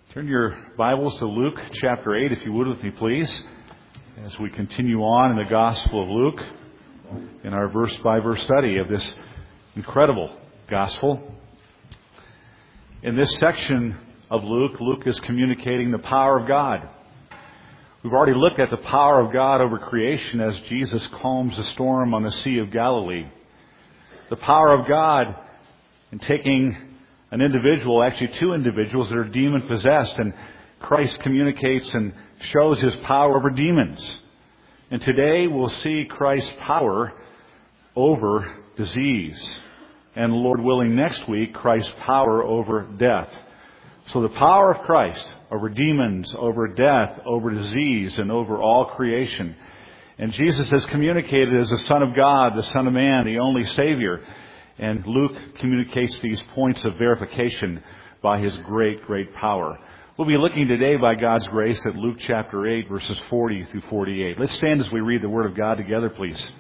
Turn your Bibles to Luke chapter 8, if you would with me, please, as we continue on in the Gospel of Luke in our verse-by-verse study of this incredible Gospel. In this section of Luke, Luke is communicating the power of God. We've already looked at the power of God over creation as Jesus calms the storm on the Sea of Galilee. The power of God in taking an individual, actually two individuals that are demon-possessed, and Christ communicates and shows His power over demons. And today we'll see Christ's power over disease. And Lord willing, next week, Christ's power over death. So the power of Christ over demons, over death, over disease, and over all creation. And Jesus has communicated as the Son of God, the Son of Man, the only Savior. And Luke communicates these points of verification by his great, great power. We'll be looking today, by God's grace, at Luke chapter 8, verses 40 through 48. Let's stand as we read the Word of God together, please.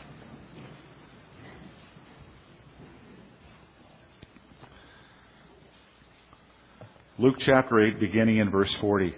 Luke chapter 8, beginning in verse 40.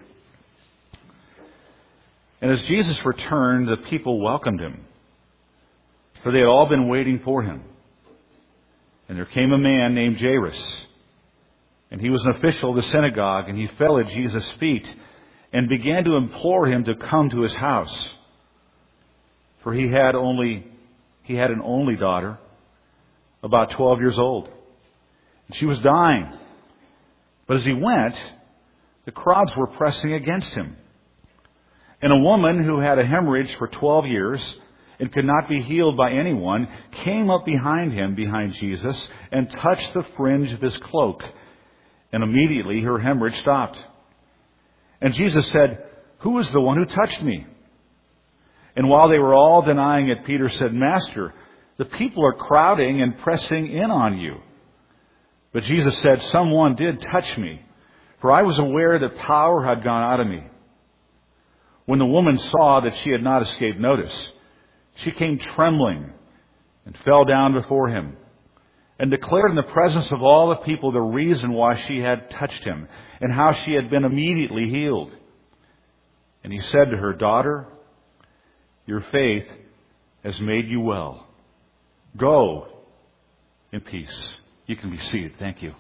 And as Jesus returned, the people welcomed him, for they had all been waiting for him. And there came a man named Jairus, and he was an official of the synagogue, and he fell at Jesus' feet and began to implore him to come to his house. For he had an only daughter, about 12 years old, and she was dying. But as he went, the crowds were pressing against him. And a woman who had a hemorrhage for 12 years and could not be healed by anyone, came up behind him, behind Jesus, and touched the fringe of his cloak. And immediately her hemorrhage stopped. And Jesus said, "Who is the one who touched me?" And while they were all denying it, Peter said, "Master, the people are crowding and pressing in on you." But Jesus said, "Someone did touch me, for I was aware that power had gone out of me." When the woman saw that she had not escaped notice, she came trembling and fell down before him and declared in the presence of all the people the reason why she had touched him and how she had been immediately healed. And he said to her, "Daughter, your faith has made you well. Go in peace." You can be seated. Thank you.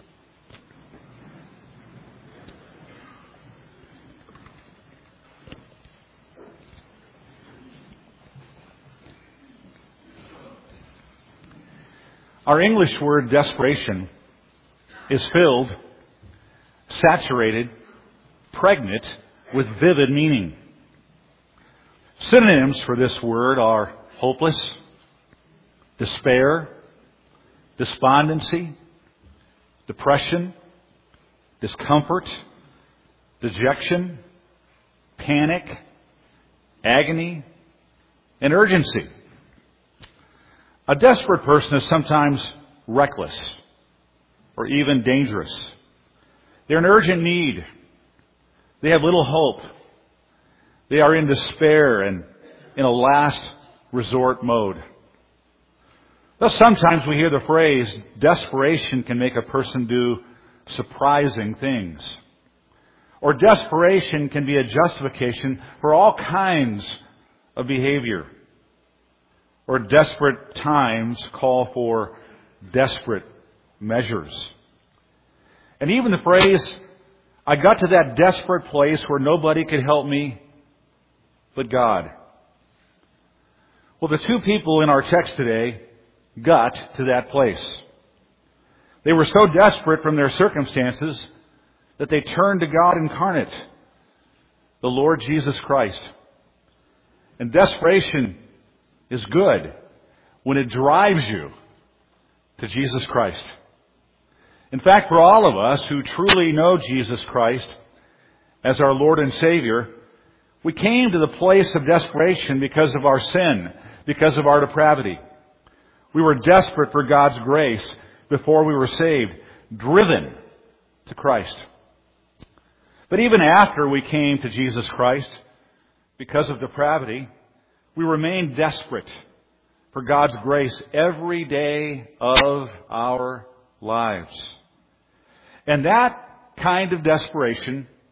Our English word desperation is filled, saturated, pregnant with vivid meaning. Synonyms for this word are hopeless, despair, despondency, depression, discomfort, dejection, panic, agony, and urgency. A desperate person is sometimes reckless or even dangerous. They're in urgent need. They have little hope. They are in despair and in a last resort mode. Thus, sometimes we hear the phrase, desperation can make a person do surprising things. Or desperation can be a justification for all kinds of behavior. Or desperate times call for desperate measures. And even the phrase, "I got to that desperate place where nobody could help me but God." Well, the two people in our text today got to that place. They were so desperate from their circumstances that they turned to God incarnate, the Lord Jesus Christ. And desperation is good when it drives you to Jesus Christ. In fact, for all of us who truly know Jesus Christ as our Lord and Savior, we came to the place of desperation because of our sin, because of our depravity. We were desperate for God's grace before we were saved, driven to Christ. But even after we came to Jesus Christ, because of depravity, we remain desperate for God's grace every day of our lives. And that kind of desperation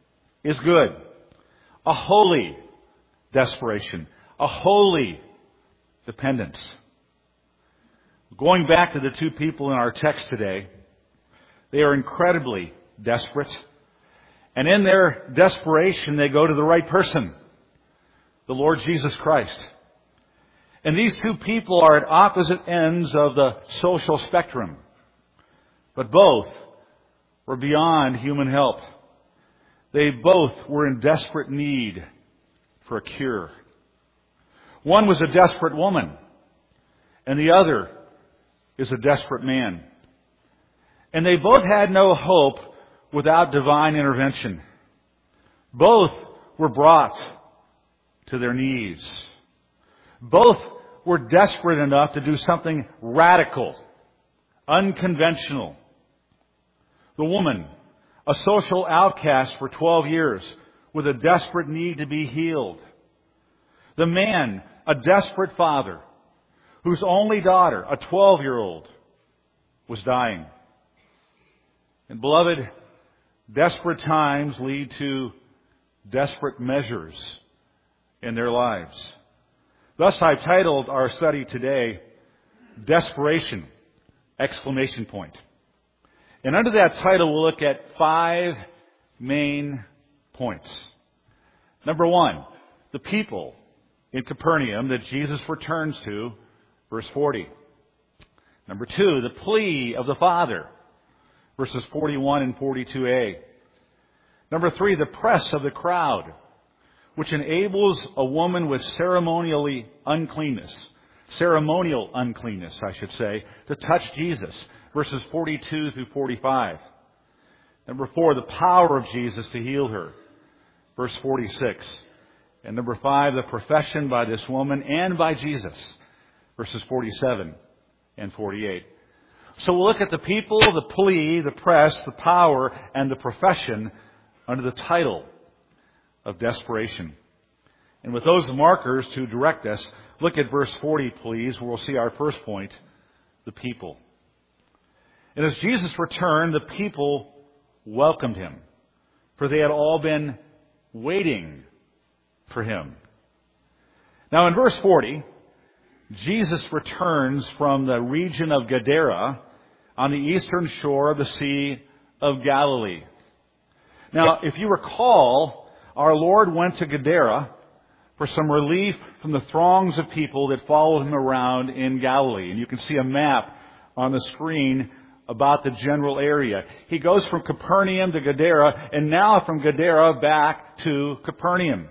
is good. A holy desperation. A holy dependence. Going back to the two people in our text today, they are incredibly desperate. And in their desperation, they go to the right person, the Lord Jesus Christ. And these two people are at opposite ends of the social spectrum. But both were beyond human help. They both were in desperate need for a cure. One was a desperate woman, and the other is a desperate man. And they both had no hope without divine intervention. Both were brought to their knees. Both were desperate enough to do something radical, unconventional. The woman, a social outcast for 12 years, with a desperate need to be healed. The man, a desperate father, whose only daughter, a 12-year-old, was dying. And beloved, desperate times lead to desperate measures in their lives. Thus, I've titled our study today, Desperation! And under that title, we'll look at 5 main points. Number 1, the people in Capernaum that Jesus returns to, verse 40. Number 2, the plea of the Father, verses 41 and 42a. Number 3, the press of the crowd, which enables a woman with ceremonial uncleanness, to touch Jesus, verses 42 through 45. Number 4, the power of Jesus to heal her, verse 46. And number 5, the profession by this woman and by Jesus, verses 47 and 48. So we'll look at the people, the plea, the press, the power, and the profession under the title of desperation. And with those markers to direct us, look at verse 40, please, where we'll see our first point, the people. And as Jesus returned, the people welcomed him, for they had all been waiting for him. Now in verse 40, Jesus returns from the region of Gadara on the eastern shore of the Sea of Galilee. Now, if you recall, our Lord went to Gadara for some relief from the throngs of people that followed him around in Galilee. And you can see a map on the screen about the general area. He goes from Capernaum to Gadara, and now from Gadara back to Capernaum.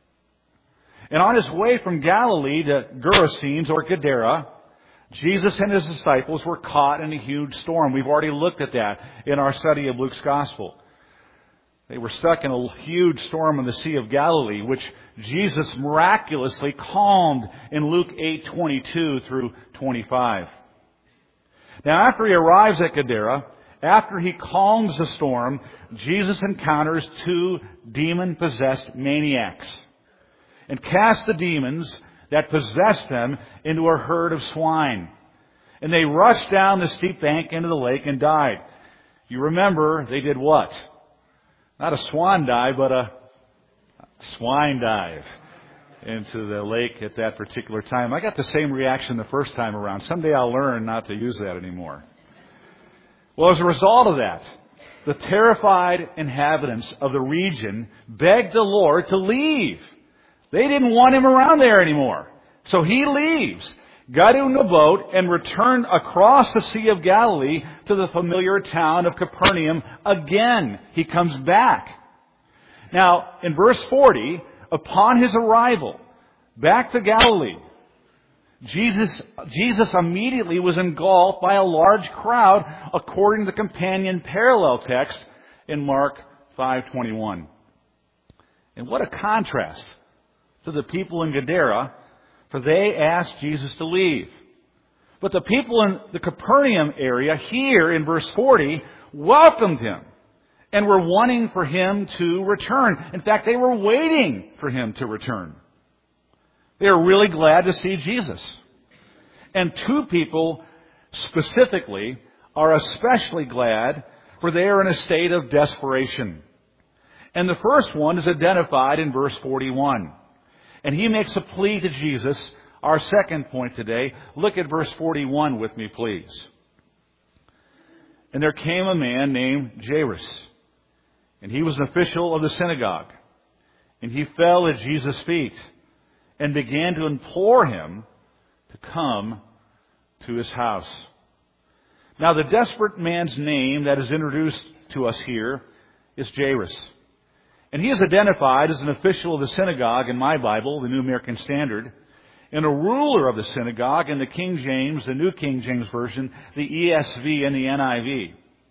And on his way from Galilee to Gerasenes or Gadara, Jesus and his disciples were caught in a huge storm. We've already looked at that in our study of Luke's Gospel. They were stuck in a huge storm on the Sea of Galilee, which Jesus miraculously calmed in Luke 8:22 through 25. Now, after he arrives at Gadara, after he calms the storm, Jesus encounters 2 demon-possessed maniacs and casts the demons that possessed them into a herd of swine. And they rushed down the steep bank into the lake and died. You remember, they did what? Not a swan dive, but a swine dive into the lake at that particular time. I got the same reaction the first time around. Someday I'll learn not to use that anymore. Well, as a result of that, the terrified inhabitants of the region begged the Lord to leave. They didn't want him around there anymore. So he leaves, got in a boat, and returned across the Sea of Galilee to the familiar town of Capernaum again. He comes back. Now, in verse 40, upon his arrival back to Galilee, Jesus immediately was engulfed by a large crowd, according to the companion parallel text in Mark 5:21. And what a contrast to the people in Gadara, for they asked Jesus to leave. But the people in the Capernaum area here in verse 40 welcomed him and were wanting for him to return. In fact, they were waiting for him to return. They were really glad to see Jesus. And 2 people specifically are especially glad, for they are in a state of desperation. And the first one is identified in verse 41. And he makes a plea to Jesus, our second point today. Look at verse 41 with me, please. And there came a man named Jairus, and he was an official of the synagogue. And he fell at Jesus' feet and began to implore him to come to his house. Now, the desperate man's name that is introduced to us here is Jairus. And he is identified as an official of the synagogue in my Bible, the New American Standard, and a ruler of the synagogue in the King James, the New King James Version, the ESV, and the NIV.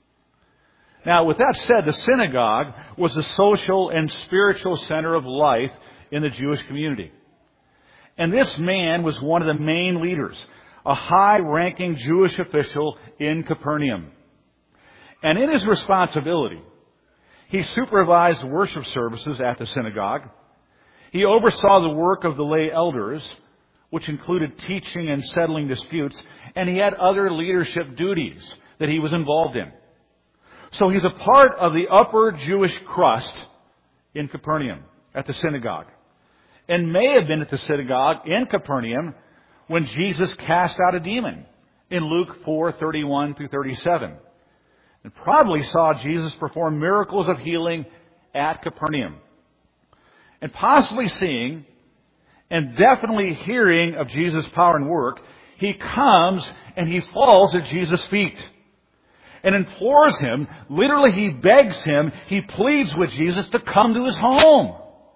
Now, with that said, the synagogue was the social and spiritual center of life in the Jewish community. And this man was one of the main leaders, a high-ranking Jewish official in Capernaum. And in his responsibility, he supervised worship services at the synagogue. He oversaw the work of the lay elders, which included teaching and settling disputes, and he had other leadership duties that he was involved in. So he's a part of the upper Jewish crust in Capernaum, at the synagogue, and may have been at the synagogue in Capernaum when Jesus cast out a demon in Luke 4:31 through 37. And probably saw Jesus perform miracles of healing at Capernaum. And possibly seeing and definitely hearing of Jesus' power and work, he comes and he falls at Jesus' feet and implores him, literally he begs him, he pleads with Jesus to come to his home.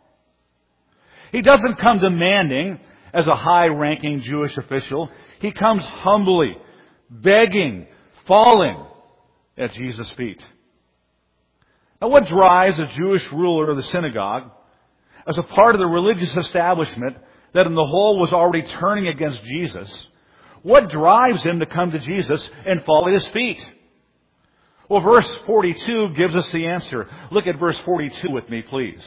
He doesn't come demanding as a high-ranking Jewish official. He comes humbly, begging, falling at Jesus' feet. Now, what drives a Jewish ruler of the synagogue as a part of the religious establishment that in the whole was already turning against Jesus? What drives him to come to Jesus and fall at his feet? Well, verse 42 gives us the answer. Look at verse 42 with me, please.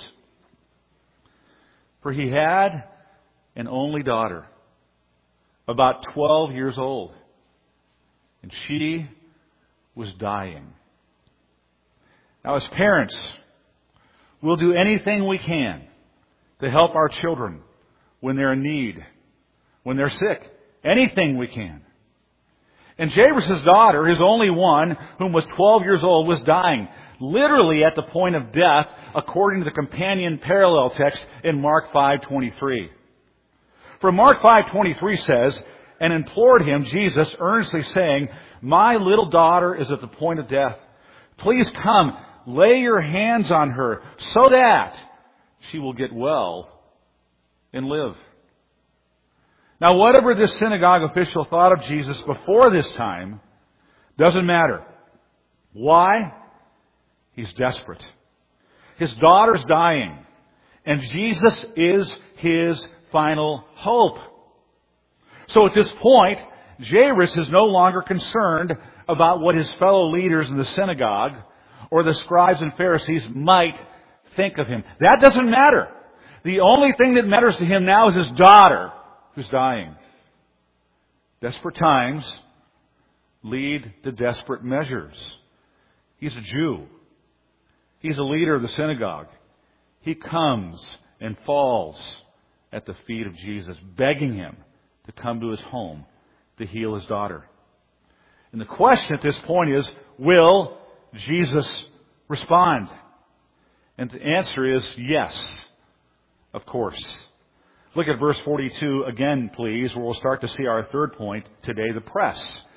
For he had an only daughter, about 12 years old, and she was dying. Now, as parents, we'll do anything we can to help our children when they're in need, when they're sick. Anything we can. And Jairus' daughter, his only one, whom was 12 years old, was dying, literally at the point of death, according to the companion parallel text in Mark 5:23. For Mark 5:23 says, and implored him, Jesus, earnestly saying, my little daughter is at the point of death. Please come, lay your hands on her, so that she will get well and live. Now, whatever this synagogue official thought of Jesus before this time doesn't matter. Why? He's desperate. His daughter's dying, and Jesus is his final hope. So at this point, Jairus is no longer concerned about what his fellow leaders in the synagogue or the scribes and Pharisees might think of him. That doesn't matter. The only thing that matters to him now is his daughter who's dying. Desperate times lead to desperate measures. He's a Jew. He's a leader of the synagogue. He comes and falls at the feet of Jesus, begging him to come to his home to heal his daughter. And the question at this point is, will Jesus respond? And the answer is yes, of course. Look at verse 42 again, please, where we'll start to see our third point today, the press.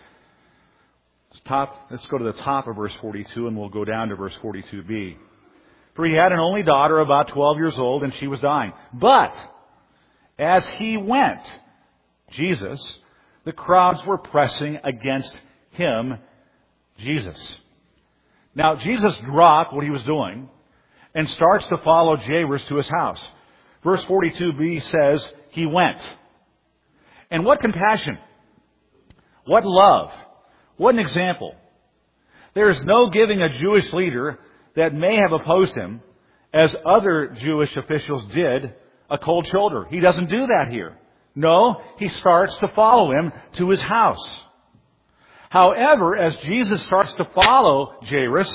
Let's go to the top of verse 42 and we'll go down to verse 42b. For he had an only daughter about 12 years old and she was dying. But as he went, Jesus, the crowds were pressing against him, Jesus. Now, Jesus dropped what he was doing and starts to follow Jairus to his house. Verse 42b says, he went. And what compassion. What love. What an example. There is no giving a Jewish leader that may have opposed him, as other Jewish officials did, a cold shoulder. He doesn't do that here. No, he starts to follow him to his house. However, as Jesus starts to follow Jairus,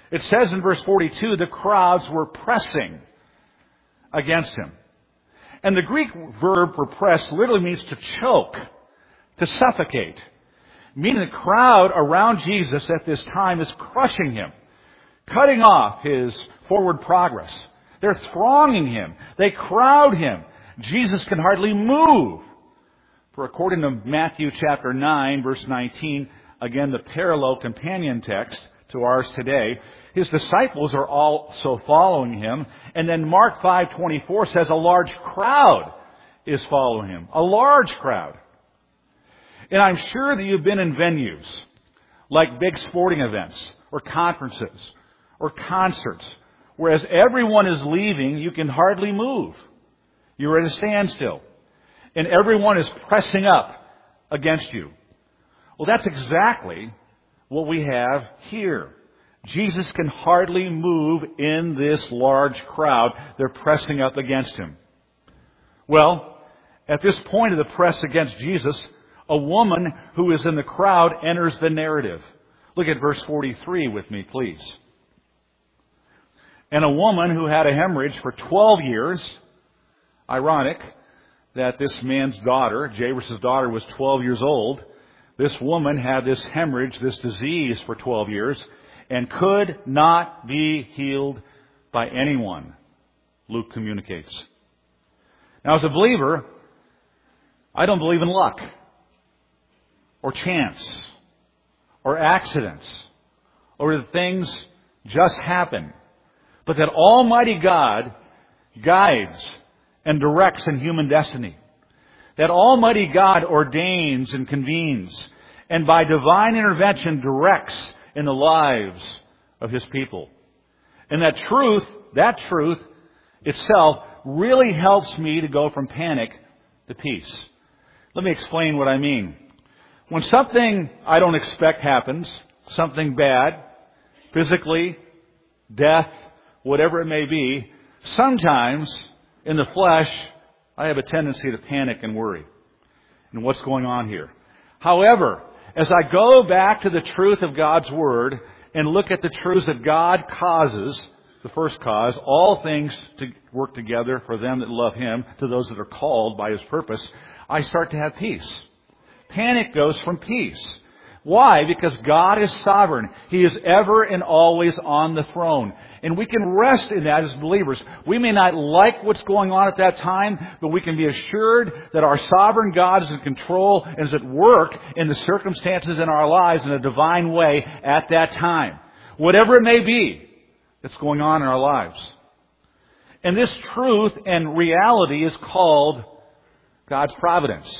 It says in verse 42, the crowds were pressing against him. And the Greek verb for press literally means to choke, to suffocate. Meaning the crowd around Jesus at this time is crushing him, cutting off his forward progress. They're thronging him. They crowd him. Jesus can hardly move. For according to Matthew chapter 9, verse 19, again the parallel companion text to ours today, his disciples are also following him. And then Mark 5:24 says a large crowd is following him. A large crowd. And I'm sure that you've been in venues like big sporting events or conferences or concerts, whereas everyone is leaving, you can hardly move. You're at a standstill. And everyone is pressing up against you. Well, that's exactly what we have here. Jesus can hardly move in this large crowd. They're pressing up against him. Well, at this point of the press against Jesus, a woman who is in the crowd enters the narrative. Look at verse 43 with me, please. And a woman who had a hemorrhage for 12 years, ironic that this man's daughter, Jairus' daughter, was 12 years old. This woman had this hemorrhage, this disease for 12 years, and could not be healed by anyone, Luke communicates. Now, as a believer, I don't believe in luck, or chance, or accidents, or that things just happen, but that Almighty God guides and directs in human destiny. That Almighty God ordains and convenes, and by divine intervention directs in the lives of His people. And that truth itself really helps me to go from panic to peace. Let me explain what I mean. When something I don't expect happens, something bad, physically, death, whatever it may be, sometimes in the flesh, I have a tendency to panic and worry. And what's going on here? However, as I go back to the truth of God's Word and look at the truths that God causes, the first cause, all things to work together for them that love Him, to those that are called by His purpose, I start to have peace. Panic goes from peace. Why? Because God is sovereign. He is ever and always on the throne. And we can rest in that as believers. We may not like what's going on at that time, but we can be assured that our sovereign God is in control and is at work in the circumstances in our lives in a divine way at that time. Whatever it may be that's going on in our lives. And this truth and reality is called God's providence.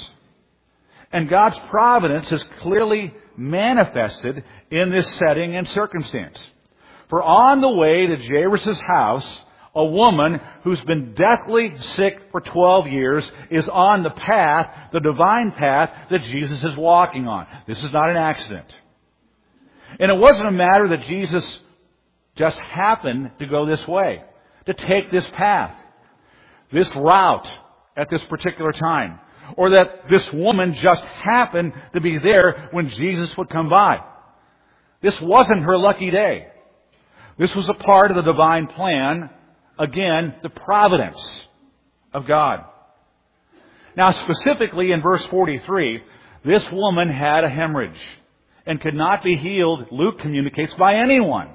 And God's providence is clearly manifested in this setting and circumstance. For on the way to Jairus' house, a woman who's been deathly sick for 12 years is on the path, the divine path that Jesus is walking on. This is not an accident. And it wasn't a matter that Jesus just happened to go this way, to take this path, this route at this particular time, or that this woman just happened to be there when Jesus would come by. This wasn't her lucky day. This was a part of the divine plan, again, the providence of God. Now, specifically in verse 43, this woman had a hemorrhage and could not be healed, Luke communicates, by anyone.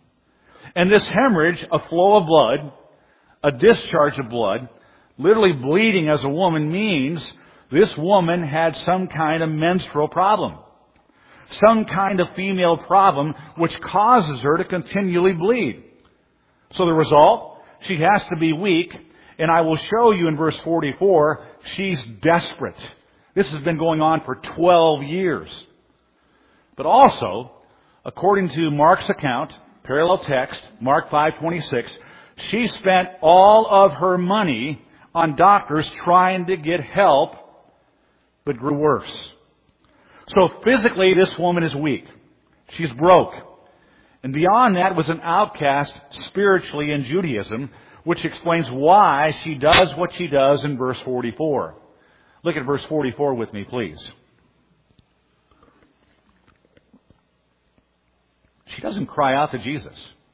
And this hemorrhage, a flow of blood, a discharge of blood, literally bleeding as a woman, means this woman had some kind of menstrual problem. Some kind of female problem which causes her to continually bleed. So the result, she has to be weak, and I will show you in verse 44, she's desperate. This has been going on for 12 years. But also, according to Mark's account, parallel text, Mark 5:26, she spent all of her money on doctors trying to get help, but grew worse. So physically, this woman is weak. She's broke. And beyond that was an outcast spiritually in Judaism, which explains why she does what she does in verse 44. Look at verse 44 with me, please. She doesn't cry out to Jesus.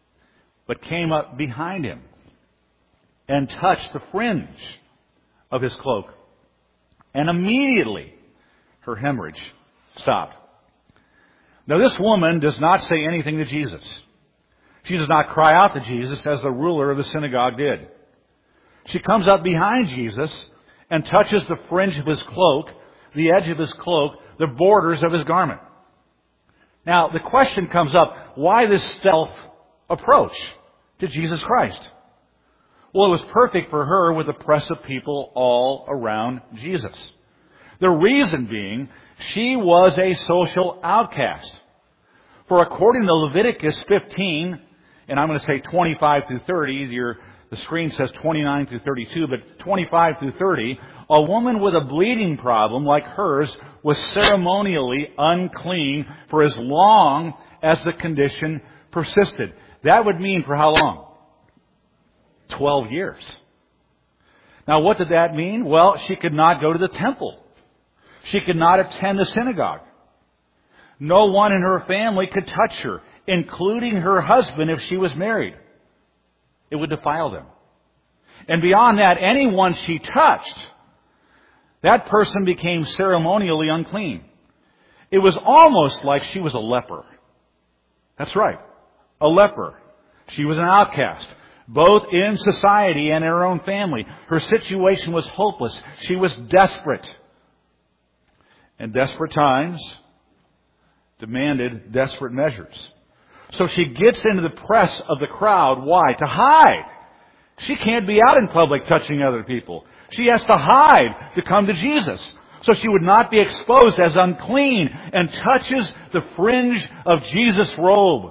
but came up behind him and touched the fringe of his cloak. And immediately her hemorrhage stopped. Now this woman does not say anything to Jesus. She does not cry out to Jesus as the ruler of the synagogue did. She comes up behind Jesus and touches the fringe of his cloak, the edge of his cloak, the borders of his garment. Now the question comes up, why this stealth approach to Jesus Christ? Well, it was perfect for her with a press of people all around Jesus. The reason being, she was a social outcast. For according to Leviticus 15, and I'm going to say 25 through 30, the screen says 29 through 32, but 25 through 30, a woman with a bleeding problem like hers was ceremonially unclean for as long as the condition persisted. That would mean for how long? 12 years. Now what did that mean? Well, she could not go to the temple. She could not attend the synagogue. No one in her family could touch her, including her husband if she was married. It would defile them. And beyond that, anyone she touched, that person became ceremonially unclean. It was almost like she was a leper. That's right, a leper. She was an outcast, both in society and in her own family. Her situation was hopeless. She was desperate. And desperate times demanded desperate measures. So she gets into the press of the crowd. Why? To hide. She can't be out in public touching other people. She has to hide to come to Jesus, so she would not be exposed as unclean, and touches the fringe of Jesus' robe.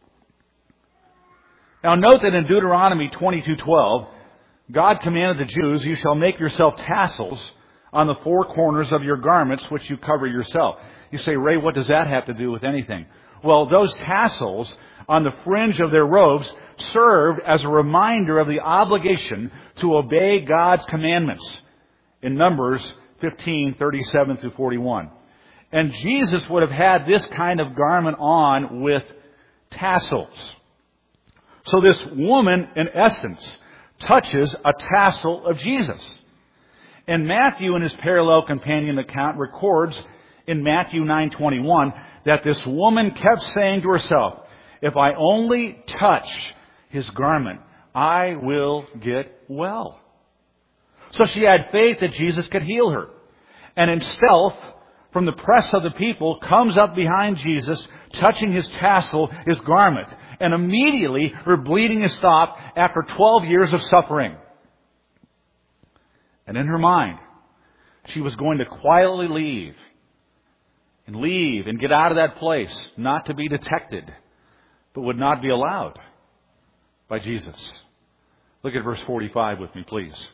Now note that in Deuteronomy 22:12, God commanded the Jews, "You shall make yourself tassels on the four corners of your garments, which you cover yourself." You say, Ray, what does that have to do with anything? Well, those tassels on the fringe of their robes served as a reminder of the obligation to obey God's commandments in Numbers 15:37 through 41. And Jesus would have had this kind of garment on with tassels. So this woman, in essence, touches a tassel of Jesus. And Matthew, in his parallel companion account, records in Matthew 9:21 that this woman kept saying to herself, "If I only touch his garment, I will get well." So she had faith that Jesus could heal her. And in stealth, from the press of the people, comes up behind Jesus, touching his tassel, his garment. And immediately her bleeding is stopped after 12 years of suffering. And in her mind, she was going to quietly leave and get out of that place, not to be detected, but would not be allowed by Jesus. Look at verse 45 with me, please.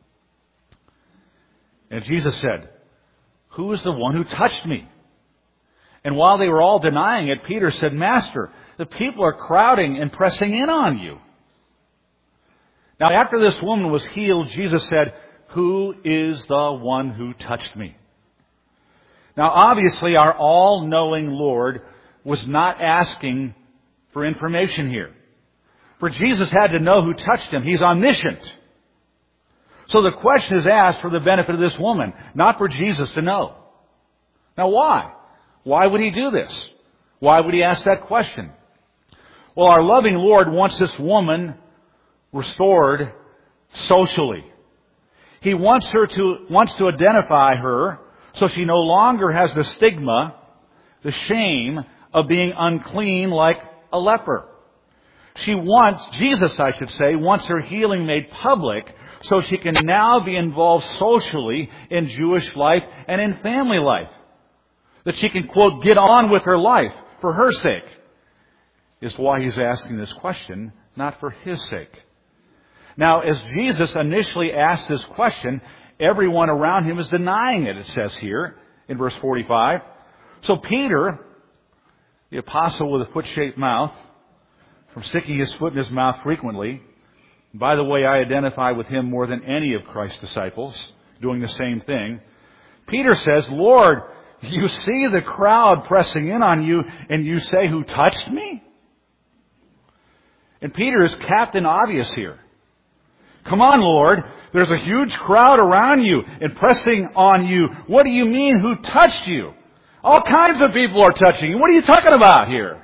And Jesus said, "Who is the one who touched me?" And while they were all denying it, Peter said, "Master, the people are crowding and pressing in on you." Now after this woman was healed, Jesus said, "Who is the one who touched me?" Now obviously our all-knowing Lord was not asking for information here. For Jesus had to know who touched him. He's omniscient. So the question is asked for the benefit of this woman, not for Jesus to know. Now why? Why would he do this? Why would he ask that question? Well, our loving Lord wants this woman restored socially. He wants to identify her so she no longer has the stigma, the shame of being unclean like a leper. Jesus wants her healing made public so she can now be involved socially in Jewish life and in family life. That she can, quote, get on with her life for her sake, is why he's asking this question, not for his sake. Now, as Jesus initially asked this question, everyone around him is denying it, it says here in verse 45. So Peter, the apostle with a foot-shaped mouth, from sticking his foot in his mouth frequently, by the way, I identify with him more than any of Christ's disciples, doing the same thing. Peter says, "Lord, you see the crowd pressing in on you, and you say, 'Who touched me?'" And Peter is Captain Obvious here. Come on, Lord. There's a huge crowd around you and pressing on you. What do you mean, who touched you? All kinds of people are touching you. What are you talking about here?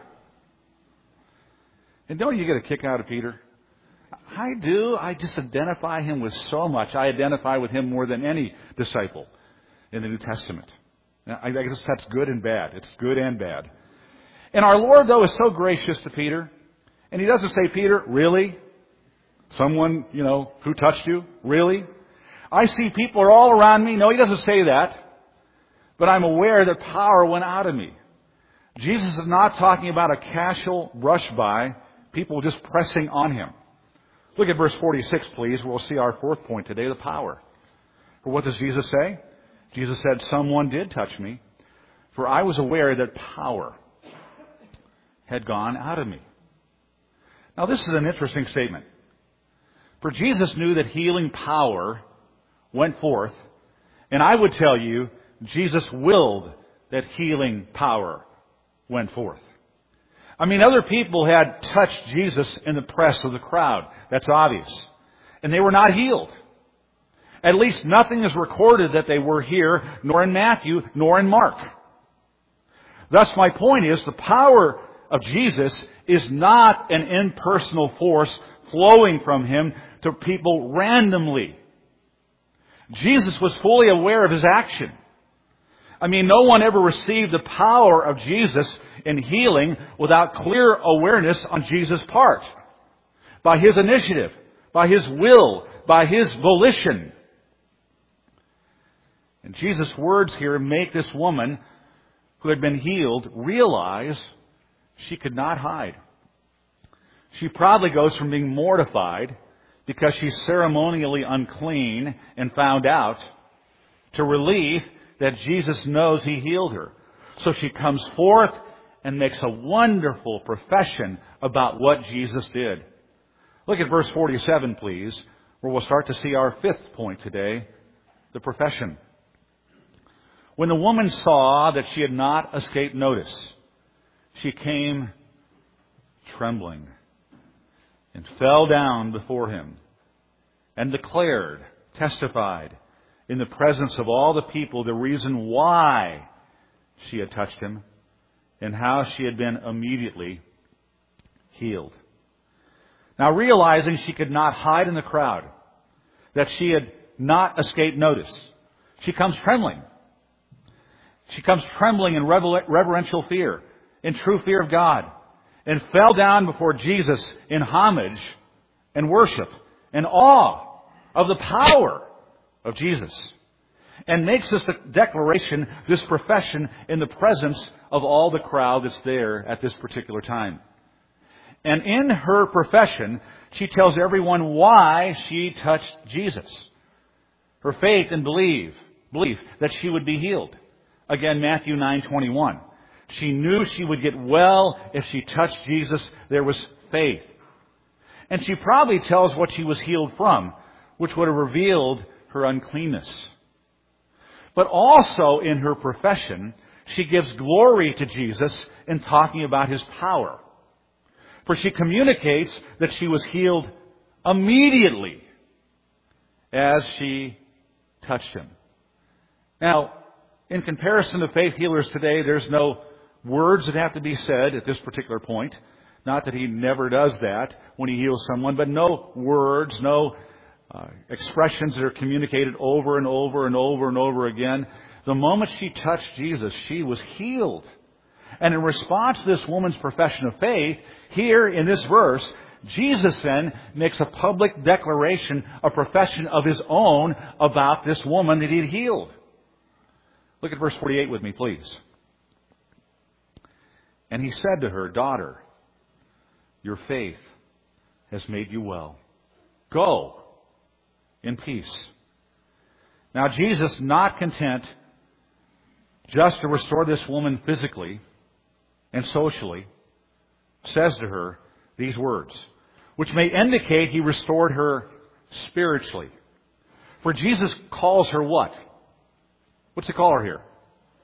And don't you get a kick out of Peter? I do. I just identify him with so much. I identify with him more than any disciple in the New Testament. I guess that's good and bad. It's good and bad. And our Lord, though, is so gracious to Peter. And He doesn't say, Peter, really? Someone, who touched you? Really? I see people are all around me. No, He doesn't say that. But I'm aware that power went out of me. Jesus is not talking about a casual brush by, people just pressing on Him. Look at verse 46, please. We'll see our fourth point today, the power. For what does Jesus say? Jesus said, someone did touch me, for I was aware that power had gone out of me. Now, this is an interesting statement. For Jesus knew that healing power went forth, and I would tell you, Jesus willed that healing power went forth. I mean, other people had touched Jesus in the press of the crowd. That's obvious. And they were not healed. At least nothing is recorded that they were here, nor in Matthew, nor in Mark. Thus, my point is, the power of Jesus is not an impersonal force flowing from Him to people randomly. Jesus was fully aware of His action. I mean, no one ever received the power of Jesus in healing without clear awareness on Jesus' part. By His initiative, by His will, by His volition. And Jesus' words here make this woman who had been healed realize she could not hide. She probably goes from being mortified because she's ceremonially unclean and found out to relief that Jesus knows He healed her. So she comes forth and makes a wonderful profession about what Jesus did. Look at verse 47, please, where we'll start to see our fifth point today, the profession. When the woman saw that she had not escaped notice, she came trembling and fell down before Him and testified in the presence of all the people the reason why she had touched Him and how she had been immediately healed. Now, realizing she could not hide in the crowd, that she had not escaped notice, she comes trembling. She comes trembling in reverential fear, in true fear of God, and fell down before Jesus in homage and worship and awe of the power of Jesus, and makes this declaration, this profession, in the presence of all the crowd that's there at this particular time. And in her profession, she tells everyone why she touched Jesus. Her faith and belief that she would be healed. Again, Matthew 9:21. She knew she would get well if she touched Jesus. There was faith. And she probably tells what she was healed from, which would have revealed her uncleanness. But also in her profession, she gives glory to Jesus in talking about His power. For she communicates that she was healed immediately as she touched Him. Now, in comparison to faith healers today, there's no words that have to be said at this particular point. Not that He never does that when He heals someone, but no words, no expressions that are communicated over and over and over and over again. The moment she touched Jesus, she was healed. And in response to this woman's profession of faith, here in this verse, Jesus then makes a public declaration, a profession of His own about this woman that He had healed. Look at verse 48 with me, please. And He said to her, "Daughter, your faith has made you well. Go in peace." Now, Jesus, not content just to restore this woman physically and socially, says to her these words, which may indicate He restored her spiritually. For Jesus calls her what? What's He call her here?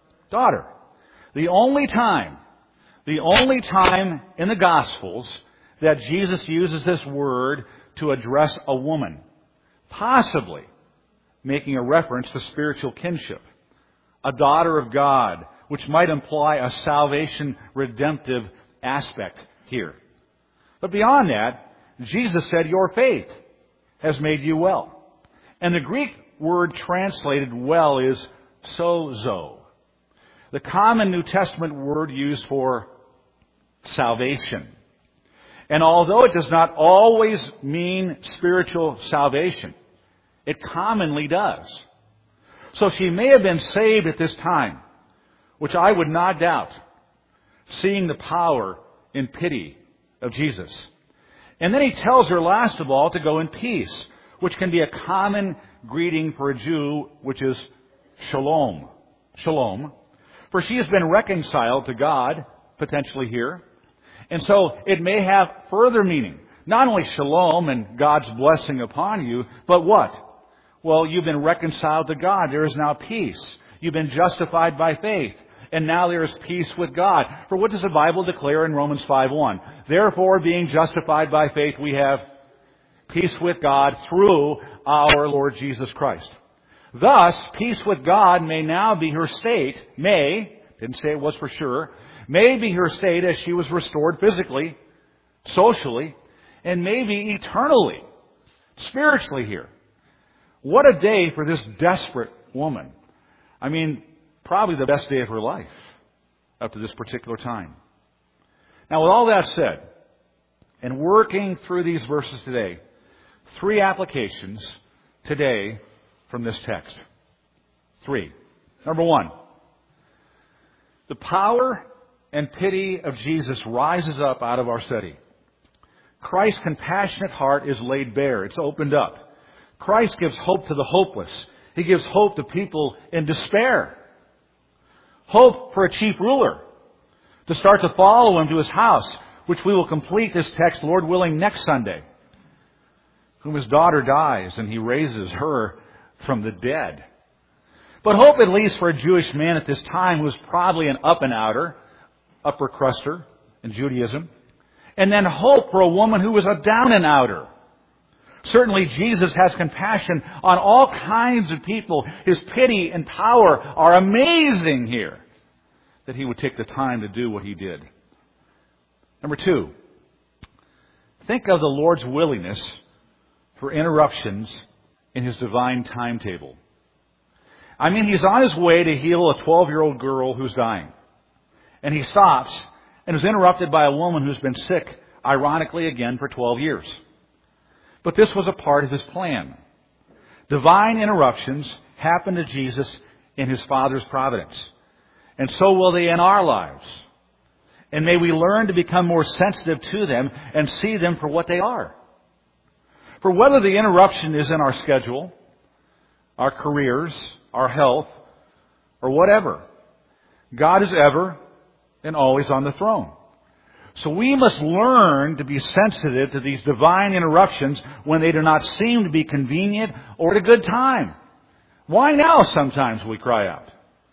Daughter. The only time in the Gospels that Jesus uses this word to address a woman, possibly making a reference to spiritual kinship, a daughter of God, which might imply a salvation redemptive aspect here. But beyond that, Jesus said, "Your faith has made you well." And the Greek word translated well is sozo, the common New Testament word used for salvation. And although it does not always mean spiritual salvation, it commonly does. So she may have been saved at this time, which I would not doubt, seeing the power and pity of Jesus. And then he tells her, last of all, to go in peace, which can be a common greeting for a Jew, which is shalom. Shalom. For she has been reconciled to God, potentially here. And so it may have further meaning. Not only shalom and God's blessing upon you, but what? Well, you've been reconciled to God. There is now peace. You've been justified by faith. And now there is peace with God. For what does the Bible declare in Romans 5:1? Therefore, being justified by faith, we have peace with God through our Lord Jesus Christ. Thus, peace with God may now be her state, didn't say it was for sure, may be her state as she was restored physically, socially, and maybe eternally, spiritually here. What a day for this desperate woman. I mean, probably the best day of her life up to this particular time. Now, with all that said, and working through these verses today, 3 applications today from this text. 3. Number 1, the power and pity of Jesus rises up out of our study. Christ's compassionate heart is laid bare. It's opened up. Christ gives hope to the hopeless. He gives hope to people in despair. Hope for a chief ruler to start to follow him to his house, which we will complete this text, Lord willing, next Sunday, whom his daughter dies and he raises her from the dead. But hope at least for a Jewish man at this time who was probably an up-and-outer, upper cruster in Judaism. And then hope for a woman who was a down-and-outer. Certainly Jesus has compassion on all kinds of people. His pity and power are amazing here, that he would take the time to do what he did. Number 2, think of the Lord's willingness for interruptions in his divine timetable. I mean, he's on his way to heal a 12-year-old girl who's dying. And he stops and is interrupted by a woman who's been sick, ironically again, for 12 years. But this was a part of his plan. Divine interruptions happen to Jesus in his Father's providence. And so will they in our lives. And may we learn to become more sensitive to them and see them for what they are. For whether the interruption is in our schedule, our careers, our health, or whatever, God is ever and always on the throne. So we must learn to be sensitive to these divine interruptions when they do not seem to be convenient or at a good time. Why now sometimes we cry out?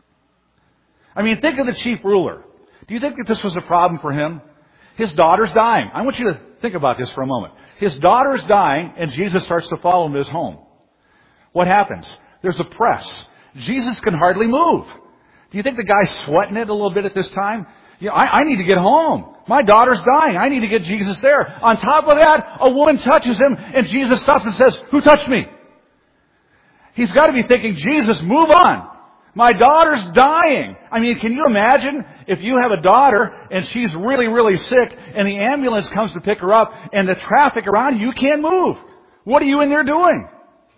I mean, think of the chief ruler. Do you think that this was a problem for him? His daughter's dying. I want you to think about this for a moment. His daughter's dying and Jesus starts to follow him to his home. What happens? There's a press. Jesus can hardly move. Do you think the guy's sweating it a little bit at this time? You know, I need to get home. My daughter's dying. I need to get Jesus there. On top of that, a woman touches him and Jesus stops and says, "Who touched me?" He's got to be thinking, Jesus, move on. My daughter's dying. I mean, can you imagine if you have a daughter and she's really, really sick and the ambulance comes to pick her up and the traffic around you can't move? What are you in there doing?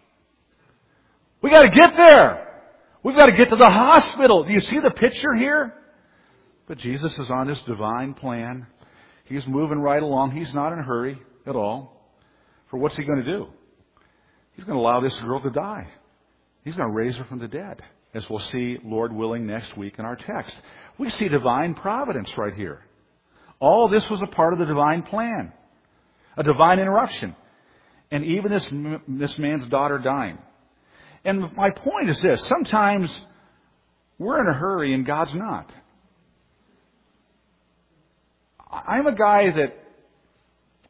We got to get there. We've got to get to the hospital. Do you see the picture here? But Jesus is on this divine plan. He's moving right along. He's not in a hurry at all. For what's he going to do? He's going to allow this girl to die. He's going to raise her from the dead, as we'll see, Lord willing, next week in our text. We see divine providence right here. All this was a part of the divine plan. A divine interruption. And even this man's daughter dying. And my point is this. Sometimes we're in a hurry and God's not. I'm a guy that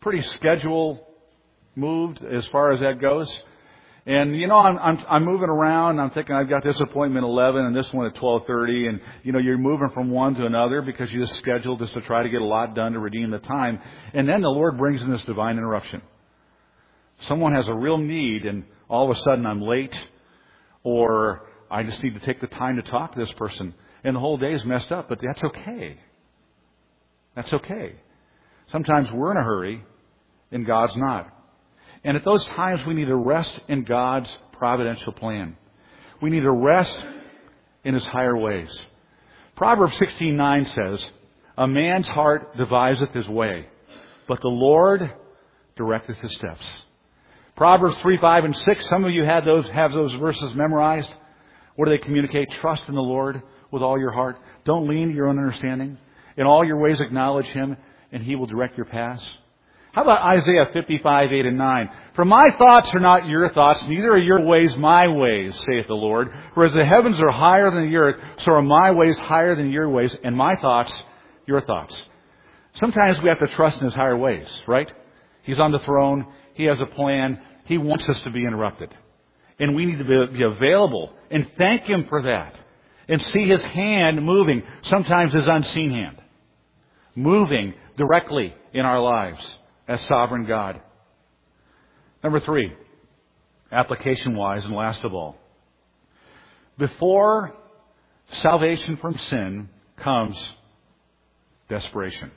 pretty schedule moved as far as that goes. And I'm moving around. I'm thinking I've got this appointment at 11 and this one at 12:30, and you're moving from one to another because you just scheduled just to try to get a lot done to redeem the time. And then the Lord brings in this divine interruption. Someone has a real need, and all of a sudden I'm late, or I just need to take the time to talk to this person, and the whole day is messed up. But that's okay. That's okay. Sometimes we're in a hurry, and God's not. And at those times, we need to rest in God's providential plan. We need to rest in His higher ways. Proverbs 16:9 says, "A man's heart deviseth his way, but the Lord directeth his steps." Proverbs 3, 5, and 6, some of you have those verses memorized. What do they communicate? Trust in the Lord with all your heart. Don't lean to your own understanding. In all your ways acknowledge Him, and He will direct your paths. How about Isaiah 55, 8 and 9? "For my thoughts are not your thoughts, neither are your ways my ways, saith the Lord. For as the heavens are higher than the earth, so are my ways higher than your ways, and my thoughts your thoughts." Sometimes we have to trust in His higher ways, right? He's on the throne. He has a plan. He wants us to be interrupted. And we need to be available and thank Him for that. And see His hand moving, sometimes His unseen hand, moving directly in our lives as sovereign God. Number 3, application-wise, and last of all, before salvation from sin comes desperation.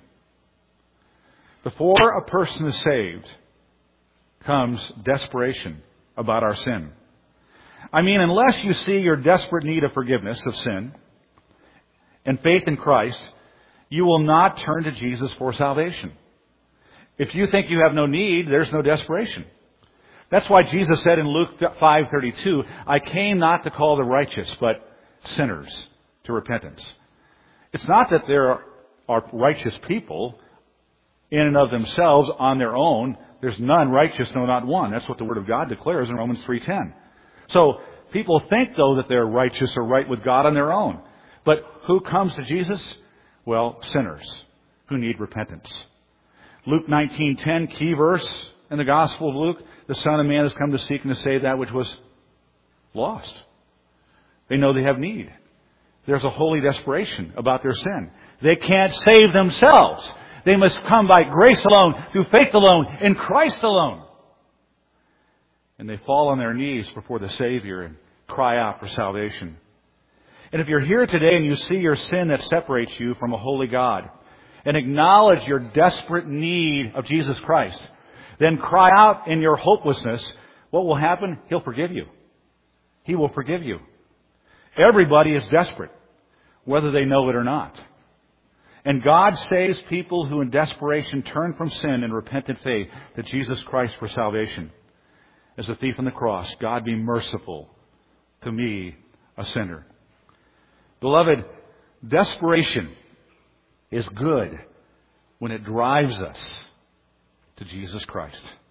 Before a person is saved comes desperation about our sin. I mean, unless you see your desperate need of forgiveness of sin and faith in Christ, you will not turn to Jesus for salvation. If you think you have no need, there's no desperation. That's why Jesus said in Luke 5:32, "I came not to call the righteous, but sinners to repentance." It's not that there are righteous people in and of themselves on their own. There's none righteous, no, not one. That's what the Word of God declares in Romans 3:10. So people think, though, that they're righteous or right with God on their own. But who comes to Jesus? Well, sinners who need repentance. Luke 19:10, key verse in the Gospel of Luke, "The Son of Man has come to seek and to save that which was lost." They know they have need. There's a holy desperation about their sin. They can't save themselves. They must come by grace alone, through faith alone, in Christ alone. And they fall on their knees before the Savior and cry out for salvation. And if you're here today and you see your sin that separates you from a holy God, and acknowledge your desperate need of Jesus Christ, then cry out in your hopelessness, what will happen? He'll forgive you. He will forgive you. Everybody is desperate, whether they know it or not. And God saves people who in desperation turn from sin and repentant faith to Jesus Christ for salvation. As the thief on the cross, God be merciful to me, a sinner. Beloved, desperation is good when it drives us to Jesus Christ.